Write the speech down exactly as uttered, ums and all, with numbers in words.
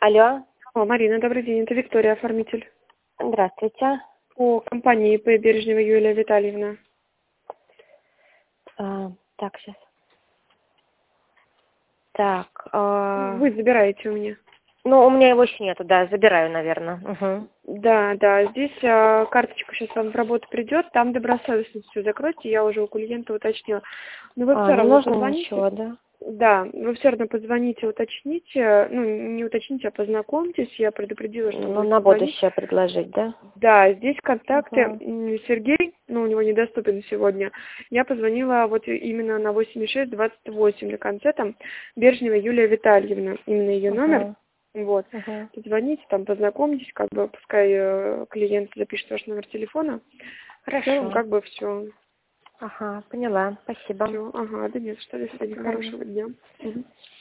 Алло, О, Марина, добрый день. Это Виктория, оформитель. здравствуйте. По компании П. Бережнева Юлия Витальевна. А, так, сейчас. Так, а, Вы забираете у меня. ну, у меня его еще нету, да, забираю, наверное. Угу. Да, да. Здесь а, карточка сейчас вам в работу придет. Там добросовестность все закройте. Я уже у клиента уточнила. Но вы А, все не равно нужно позвоните. ничего, да? Да, вы все равно позвоните, уточните. Ну, не уточните, а познакомьтесь. Я предупредила, что Ну, будете на звонить. будущее предложить, да? Да, здесь контакты. Угу. м, Сергей, ну, у него недоступен сегодня. Я позвонила вот именно на восемь шесть двадцать восемь на конце, там, Бережнева Юлия Витальевна, именно ее номер. Угу. Вот. Угу. Позвоните, там, познакомьтесь, как бы, пускай э, клиент запишет ваш номер телефона. В целом, Хорошо. как бы, все. Ага, поняла. Спасибо. Все, ага, да нет, что, до До свидания, свидания. хорошего дня. Мгм.